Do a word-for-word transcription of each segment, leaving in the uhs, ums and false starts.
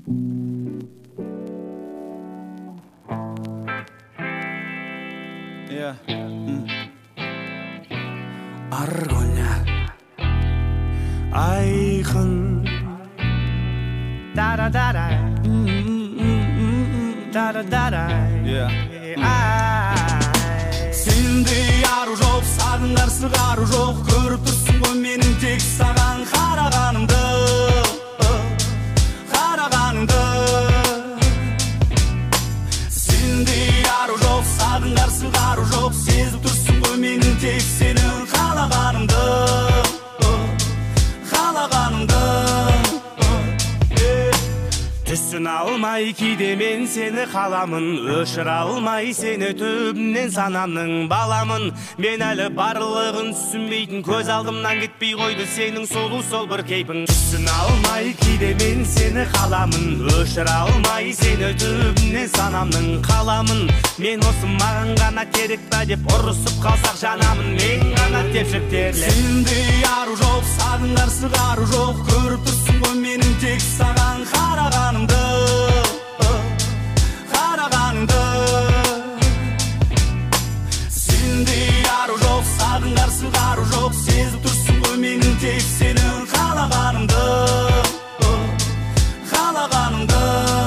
Yeah. Mm. Argolla Ayxın Da da da da Da da da da Yeah. Sende yarı жоқ, сағындар сығары жоқ. Көріп тұрсың ғой менің тек саған қарағанымды, қарағанымды. Сенде яры жоқ, сағындар сығары жоқ. Сезіп тұрсың ғой менің тек сенің қалағанымды, қалағанымды. Түсін алмай кейде мен сені қаламын, өшіре алмай сені түбімнен санамның баламын. Мен әлі барлығын түсінбейтін, көз алдымнан кетпей қойды сенің солу сол бір кейпің. Түсін алмай кейде мен сені қаламын, өшіре алмай сені түбімнен санамның қаламын. Мен осы маған ғана керек па деп ұрысып қалсақ жанамын, мен ғана тепшіп терлеп. Сенде яры жоқ, сағындар сығары жоқ. Көріп тұрсың ғой менің тек саған қарағанымды, қарағанымды. Сенде яры жоқ, сағындар сығары жоқ. Сезіп тұрсың ғой менің тек сенің қалағанымды, қалағанымды.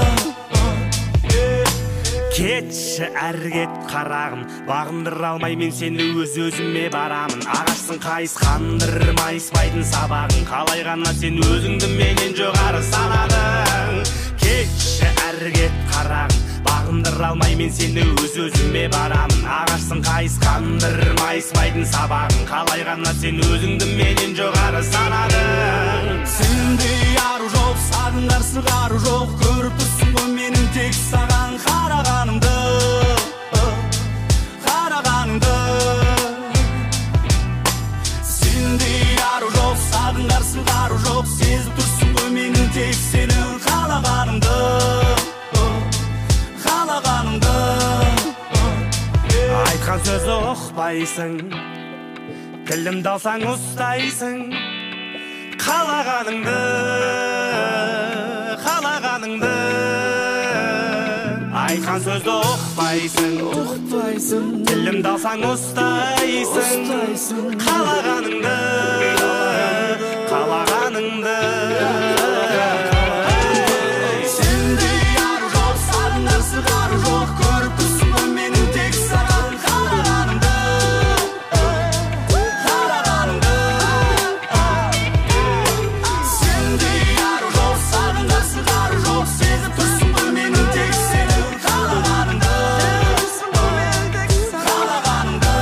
Кетші әрі кет қарағым, бағындыра алмай мен сені өз-өзіме барамын. Ағаштың қайысқандыр майыспайтын сабағын, қалай ғана сен өзіңді менен жоғары санадың. Кетші әрі кет қарағым, бағындыра алмай мен сені өз-өзіме барамын. Ағаштың қайысқандыр майыспайтын сабағын, қалай ғана сен өзіңді менен жоғары санадың. Сенде яры жоқ, сағындар сығары жоқ. Көріп тұрсың ғой менің тек саған қарағанымды, қарағанымды. Сенде яры жоқ, сағындар сығары жоқ. Сезіп тұрсың ғой менің тек сенің қалағанымды, қалағанымды. Айтқан сөзі ұқпайсың, тілімді алсаң ұстайсың. Қалағаныңды, қалағаныңды. Айтқан сөзді ұқпайсың, ұқпайсың. Тілімді алсаң ұстайсың. Қалағаныңды, қалағаныңды. Сенде яры жоқ, сағындар сығары жоқ. Көріп тұрсың ғой менің тек саған қарағанымды, қарағанымды. Сенде яры жоқ, сағындар сығары жоқ. Сезіп тұрсың ғой менің тек сенің қалағанымды, қалағанымды.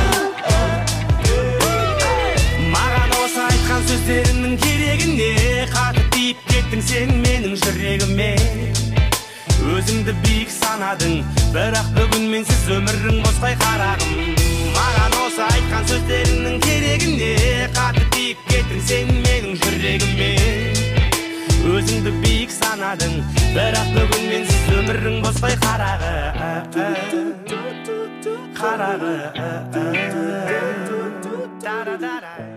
Маған осы айтқан сөздеріңнің керегі не? Қатып тиіп кеттің сен менің жүрегіме. Өзіңді биік санадың, бірақ бүгін менсіз өмірің босқай қарағым. Маған осы айтқан сөздеріңнің керегі не? Қатып тиіп кеттің сен менің жүрегіме. Өзіңді биік санадың, бірақ бүгін менсіз өмірің босқай қарағы, қарағы.